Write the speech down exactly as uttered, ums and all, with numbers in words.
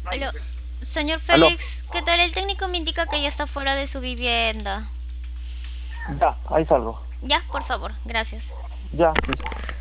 Aló, señor Aló, Félix, ¿qué tal? El técnico me indica que ya está fuera de su vivienda. ya, ahí salgo. Ya, por favor, gracias. Ya, listo.